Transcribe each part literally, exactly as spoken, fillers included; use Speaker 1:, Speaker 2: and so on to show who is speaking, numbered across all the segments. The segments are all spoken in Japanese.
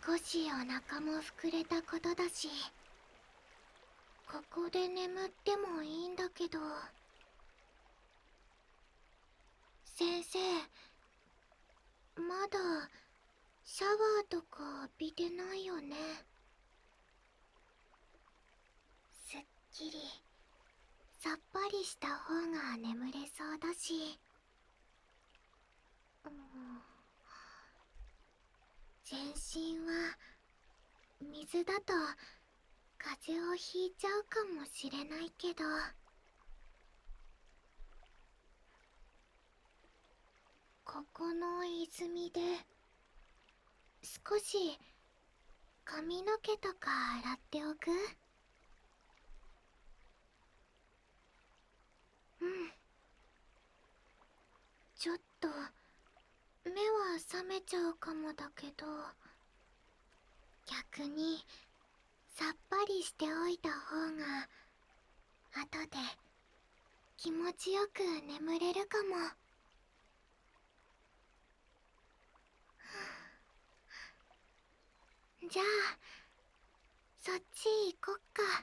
Speaker 1: 少しお腹も膨れたことだし、ここで眠ってもいいんだけど。先生、まだシャワーとか浴びてないよね。すっきりさっぱりした方が眠れそうだし、うん、全身は水だと風邪をひいちゃうかもしれないけど、ここの泉で少し髪の毛とか洗っておく？うん。ちょっと目は覚めちゃうかもだけど、逆にさっぱりしておいた方が後で気持ちよく眠れるかも。じゃあそっち行こっか。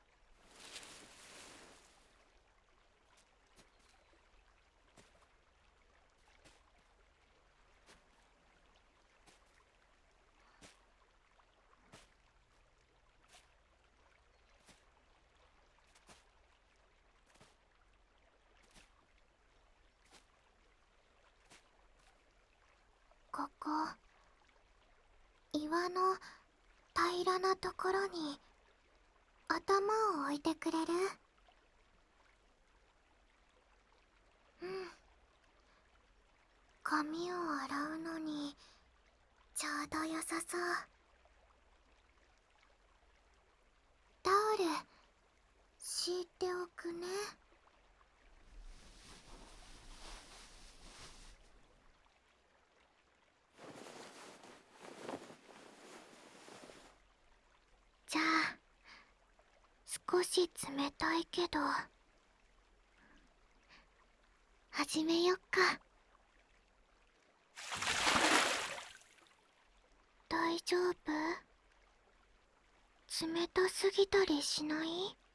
Speaker 1: ここ岩の平らなところに頭を置いてくれる？うん。髪を洗うのにちょうど良さそう。タオル敷いておくね。じゃあ少し冷たいけど始めよっか。大丈夫？冷たすぎたりしない？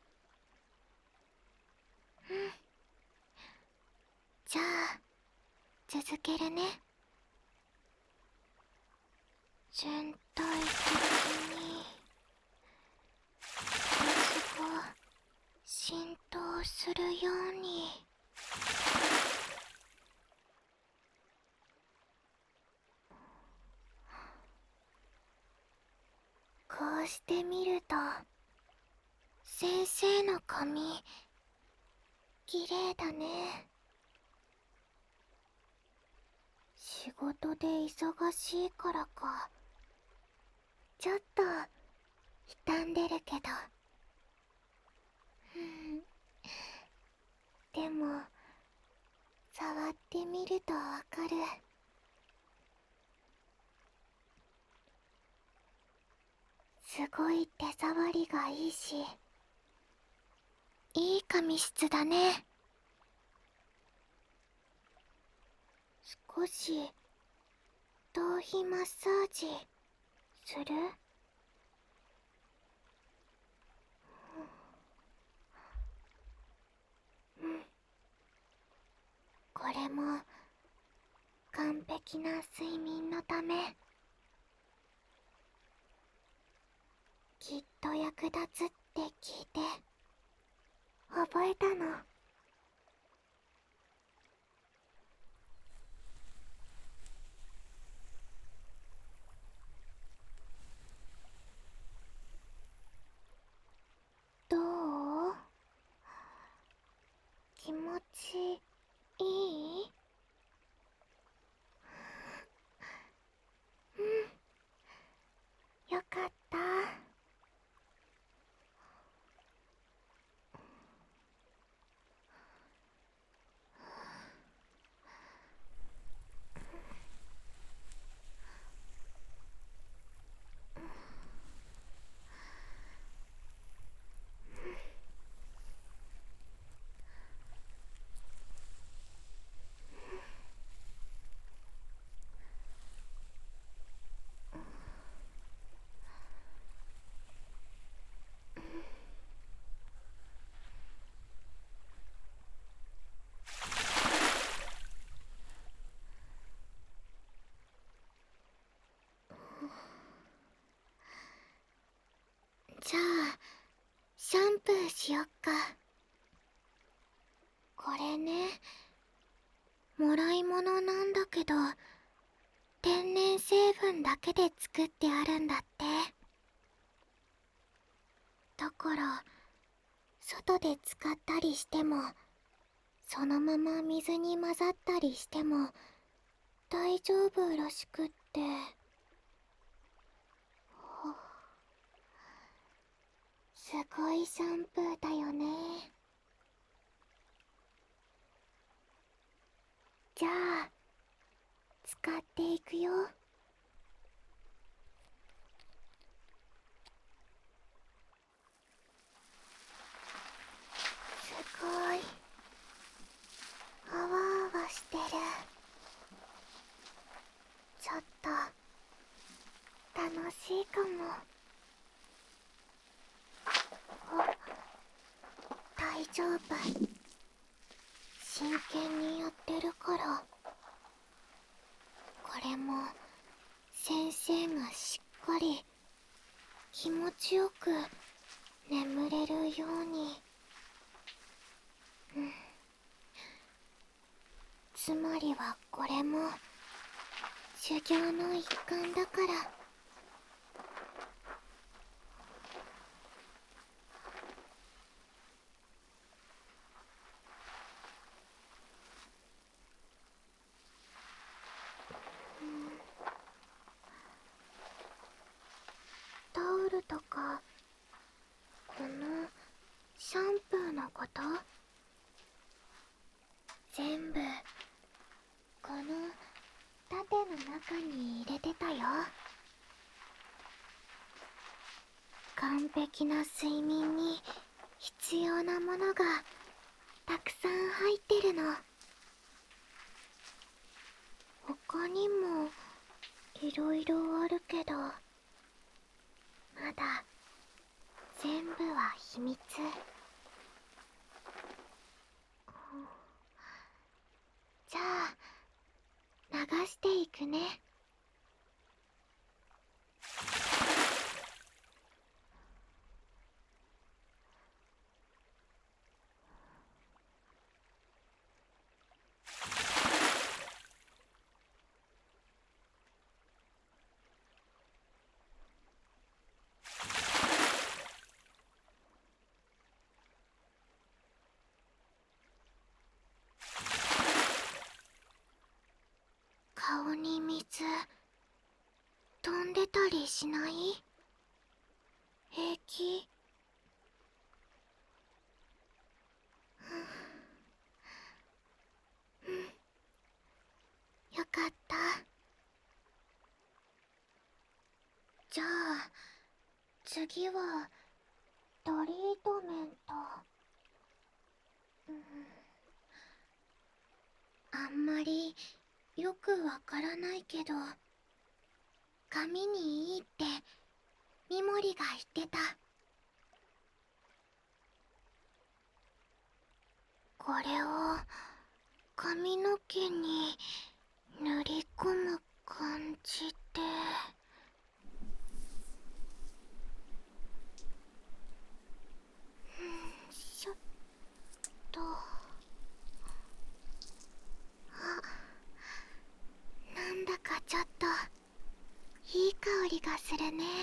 Speaker 1: うん。じゃあ続けるね。全体的に水が浸透するように。こうしてみると先生の髪きれいだね。仕事で忙しいからかちょっと傷んでるけど、でも触ってみるとわかる。すごい手触りがいいし、いい髪質だね。少し頭皮マッサージする？うん。これも完璧な睡眠のため。きっと役立つって聞いて覚えたの。どう？気持ちいい？うん、よかった。 あシャンプーしよっか。これね、もらい物なんだけど天然成分だけで作ってあるんだって。だから外で使ったりしても、そのまま水に混ざったりしても大丈夫らしくって。すごいシャンプーだよね。じゃあ使っていくよ。すごいあわあわしてる。ちょっと楽しいかも。お、大丈夫。真剣にやってるから。これも先生がしっかり気持ちよく眠れるように。うん。つまりはこれも修行の一環だから。タオルとかこのシャンプーのこと、全部この盾の中に入れてたよ。完璧な睡眠に必要なものがたくさん入ってるの。他にもいろいろあるけど、まだ全部は秘密。じゃあ流していくね。顔に水飛んでたりしない？平気？うん、よかった。じゃあ次はトリートメント。うん、あんまりよくわからないけど、髪にいいってミモリが言ってた。これを髪の毛に塗り込む感じで。ちょっと。あ、なんだかちょっといい香りがするね。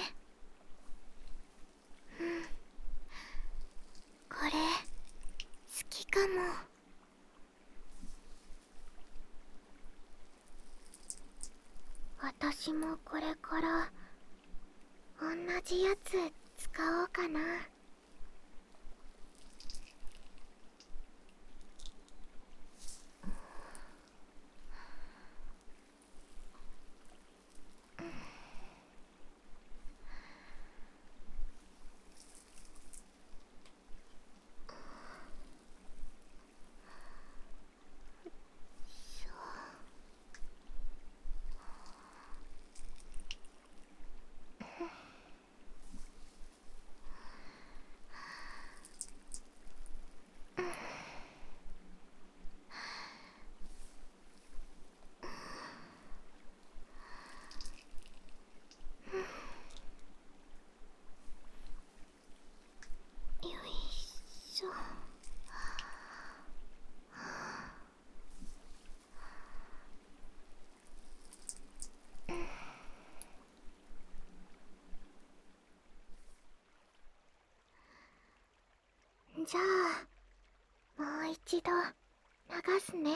Speaker 1: うん、これ好きかも。私もこれから同じやつ使おうかな。 しょ。じゃあもう一度流すね。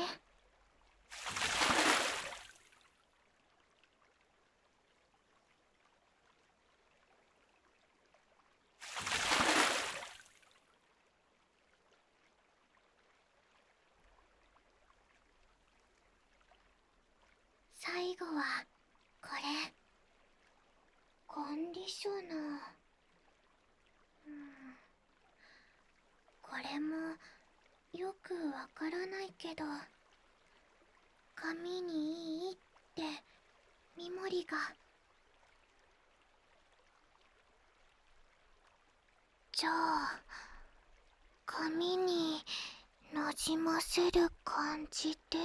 Speaker 1: 最後はこれ、コンディショナー。うん、これもよくわからないけど、髪にいいってミモリが。じゃあ髪になじませる感じで。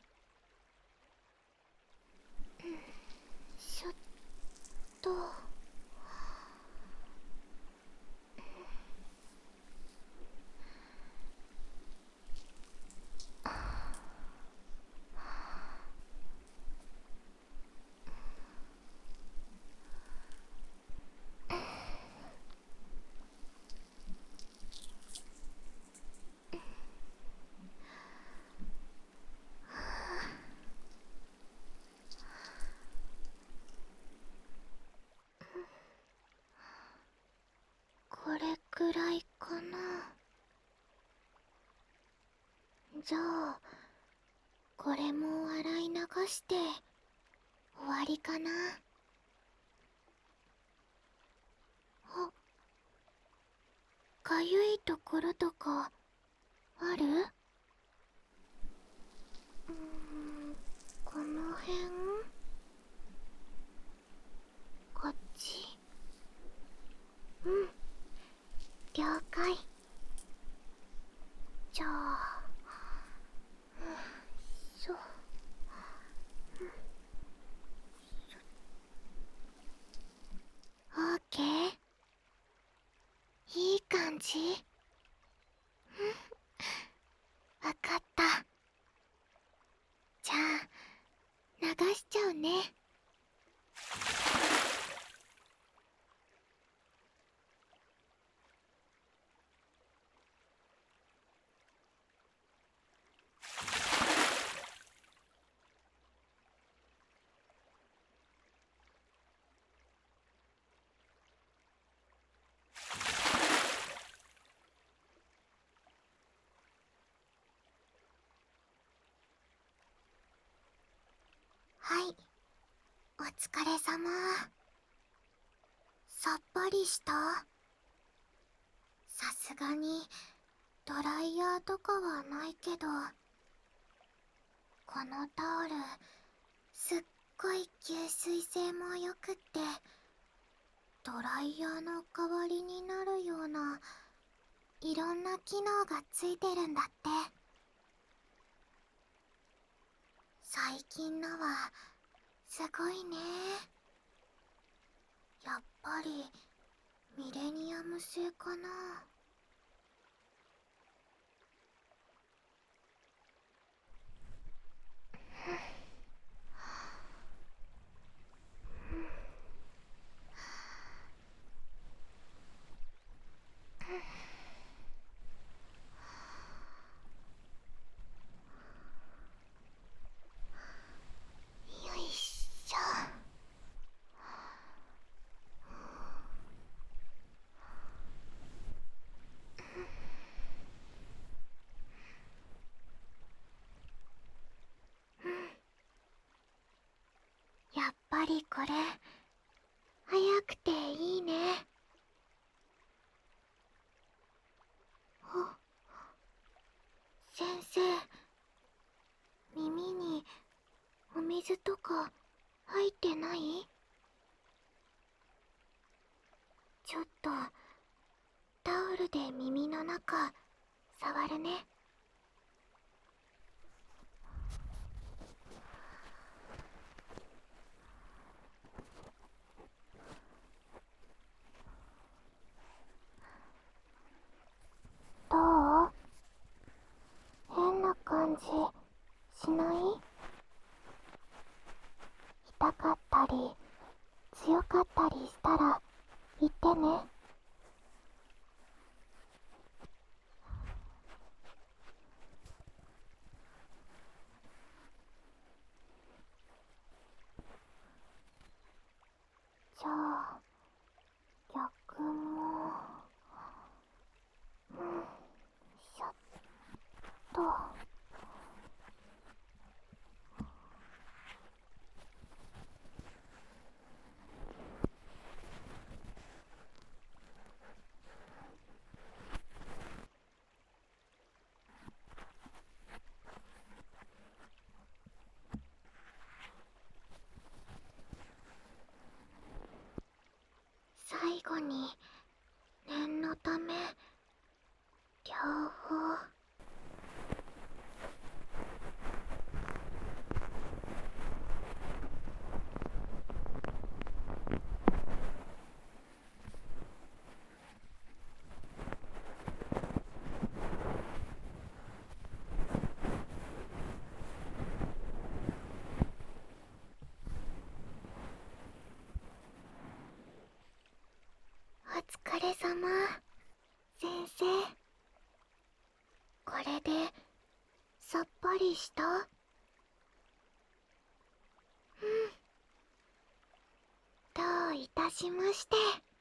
Speaker 1: シュッと。これくらいかな。じゃあこれも洗い流して終わりかな。あ、かゆいところとかある？うーん、この辺？こっち？うん、了解。じゃあ、よいしょ。オーケー。いい感じ。わかった。じゃあ流しちゃうね。はい、お疲れ様。さっぱりした？さすがにドライヤーとかはないけど、このタオルすっごい吸水性もよくって、ドライヤーの代わりになるようないろんな機能がついてるんだって。最近のはすごいね。やっぱりミレニアム製かな。よいしょ。やっぱりこれ早くていいね。あ、先生、耳にお水とか入ってない？ちょっとタオルで耳の中触るね。どほ。お疲れさま、先生。これでさっぱりした？うん。どういたしまして。